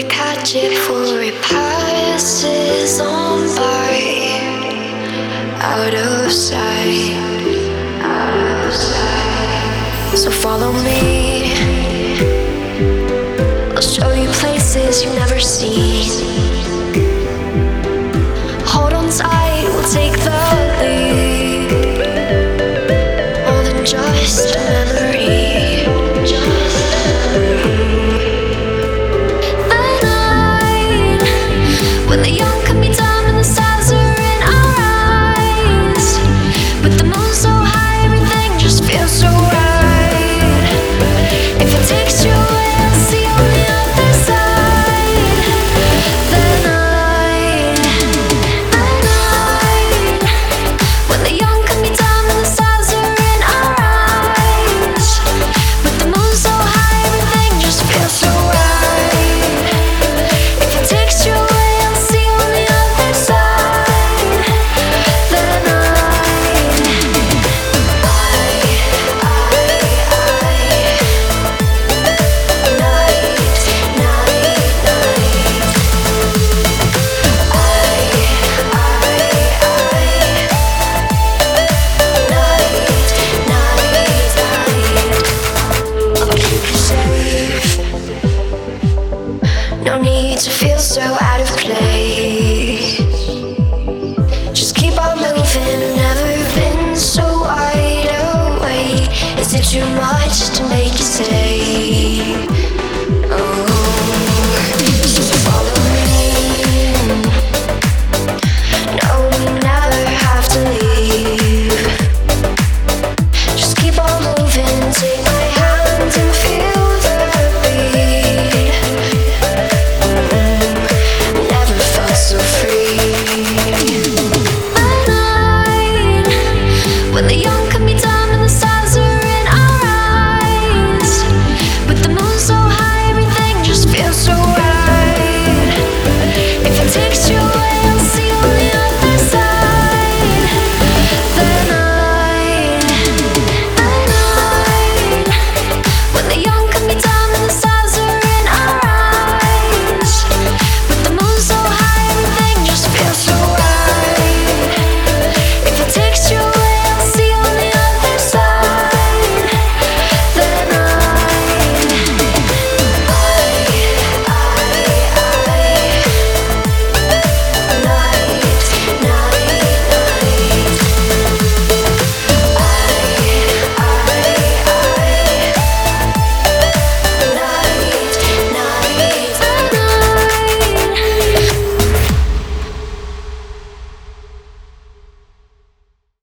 catch it before it passes on by. Out of sight, out of sight. So follow me, I'll show you places you've never seen. Hold on tight, we'll take the lead. More than just a memory. When the young can be dumb and the stars are in our eyes, with the moon so high, everything just feels so right. If it takes you away, I'll see on the other side. The night, when the young can be dumb and the stars are in our eyes, with the moon so high, everything just feels so right. If it takes you away, no need to feel so out of place. Just keep on moving, I've never been so wide awake. Is it too much to make you stay? Oh, so follow me. No, we never have to leave. Just keep on moving, take my hand and feel the beat. Never felt so free. The night when the